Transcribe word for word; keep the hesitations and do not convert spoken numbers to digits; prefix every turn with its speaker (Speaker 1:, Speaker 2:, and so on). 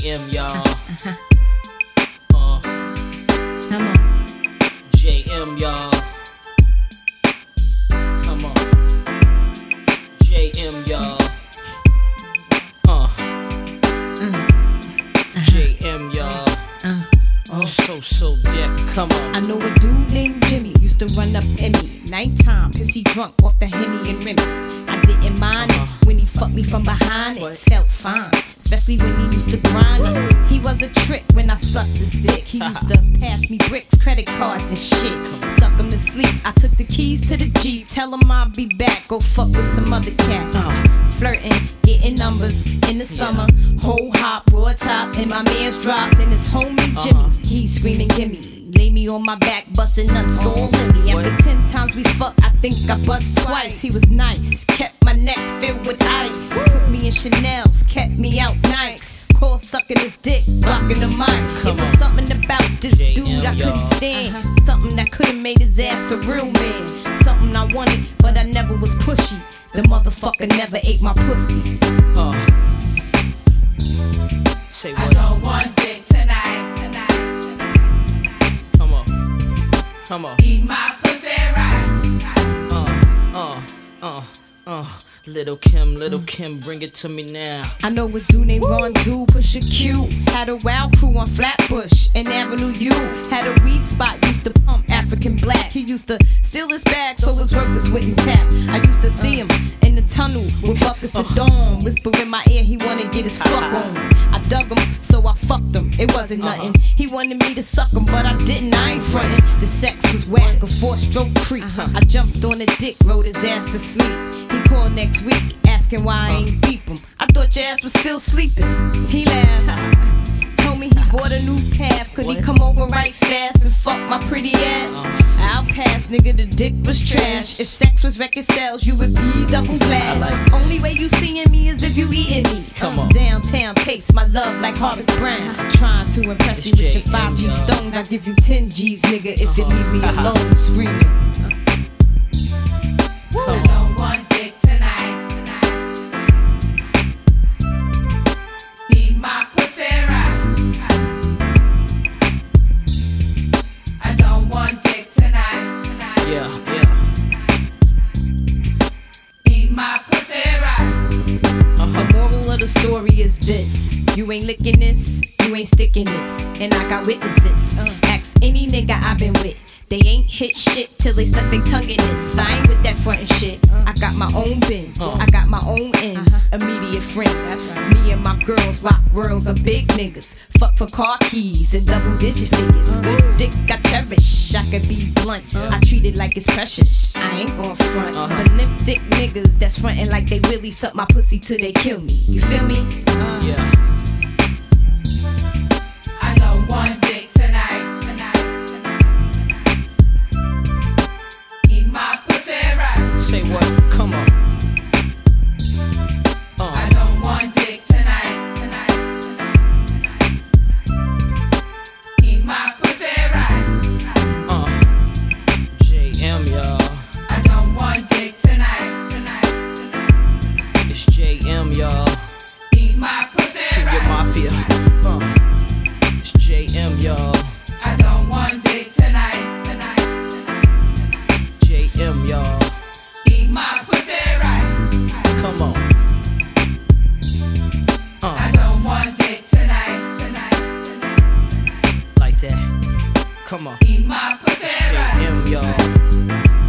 Speaker 1: M, y'all.
Speaker 2: Uh-huh.
Speaker 1: Uh,
Speaker 2: Come on.
Speaker 1: J M, y'all. Come on. J M, y'all. Uh,
Speaker 2: Uh,
Speaker 1: J M, y'all.
Speaker 2: uh,
Speaker 1: Oh, so, so deep. Come on.
Speaker 2: I know a dude named Jimmy used to run up in me. Nighttime, pissy drunk off the Henny and Remy. I didn't mind
Speaker 1: Uh-huh.
Speaker 2: it when he fucked me from behind it.
Speaker 1: What?
Speaker 2: Felt fine, especially when he used to grind it. He was a trick when I sucked his dick. He used to pass me bricks, credit cards and shit. Suck him to sleep. I took the keys to the Jeep. Tell him I'll be back. Go fuck with some other cats. Flirting, getting numbers in the summer. Whole hop, raw top, and my man's dropped. And his homie Jimmy,
Speaker 1: Uh-huh.
Speaker 2: he's screaming, gimme. Lay me on my back, busting nuts all in me.
Speaker 1: What?
Speaker 2: After ten times we fucked, I think I bust twice. He was nice, kept my neck filled with ice. Put me in Chanel's, kept me out nice. Call sucking his dick, blocking the mic. It
Speaker 1: Come
Speaker 2: was
Speaker 1: on.
Speaker 2: something about this
Speaker 1: J M,
Speaker 2: dude I couldn't
Speaker 1: y'all.
Speaker 2: stand. Something that could've made his ass a real man. Something I wanted, but I never was pushy. The motherfucker never ate my pussy.
Speaker 1: Uh, say
Speaker 3: I
Speaker 1: what?
Speaker 3: don't want dick tonight, tonight, tonight.
Speaker 1: Come on. Come on.
Speaker 3: Eat my pussy right.
Speaker 1: Uh, uh, uh, uh. Little Kim, Little Kim, bring it to me now.
Speaker 2: I know a dude named Ron Do, Pusha Q. Had a wild crew on Flatbush and Avenue U. Had a weed spot, used to pump African black. He used to steal his bag so his workers wouldn't tap. I used to see him in the tunnel with buckets of dawn. Whisper in my ear, he wanna get his fuck on. I dug him, so I fucked him. It wasn't nothing. He wanted me to suck him, but I didn't. I ain't frontin'. The sex was whack, a four-stroke creep. I jumped on the dick, rode his ass to sleep. He called next week, asking why I ain't beep him. I thought your ass was still sleeping. He laughed, told me he bought a new path. Could he come over right fast and fuck my pretty ass? I'll pass, nigga, the dick was trash. If sex was record sales, you would be double glass. Only way you seeing me is if you eating me.
Speaker 1: Come on.
Speaker 2: Downtown taste my love like Harvest Brown. Trying to impress me with your five G stones. I give you ten G's, nigga, if you leave me alone screaming.
Speaker 3: I don't want dick tonight, tonight. Eat my pussy right. I don't want dick tonight, tonight.
Speaker 1: Yeah, yeah.
Speaker 3: Eat my pussy right.
Speaker 2: The moral of the story is this: you ain't licking this, you ain't sticking this, and I got witnesses. Ask any nigga I've been with. They ain't hit shit till they stuck their tongue in this. I ain't with that frontin' shit. I got my own bins. I got my own ends. Immediate friends. Me and my girls rock worlds of big niggas. Fuck for car keys and double digit figures. Good dick I cherish. I could be blunt. I treat it like it's precious. I ain't gon' front. But limp dick niggas that's frontin' like they really suck my pussy till they kill me. You feel me?
Speaker 1: Yeah.
Speaker 3: I don't want dick tonight, tonight. Eat my pussy right.
Speaker 1: Say what? Come on.
Speaker 3: I
Speaker 1: Uh,
Speaker 3: don't want dick tonight, tonight, tonight. Eat my pussy right.
Speaker 1: uh. J M, y'all.
Speaker 3: I don't want dick tonight, tonight, tonight.
Speaker 1: It's J M, y'all.
Speaker 3: Eat my pussy
Speaker 1: Junior
Speaker 3: right.
Speaker 1: Mafia. Uh. It's J M, y'all.
Speaker 3: I don't want dick tonight, tonight, tonight.
Speaker 1: J M, y'all.
Speaker 3: Eat my pussy right.
Speaker 1: Come on.
Speaker 3: I
Speaker 1: Uh,
Speaker 3: don't want dick tonight, tonight, tonight.
Speaker 1: like that. Come on.
Speaker 3: Eat my pussy
Speaker 1: J
Speaker 3: right.
Speaker 1: M, y'all.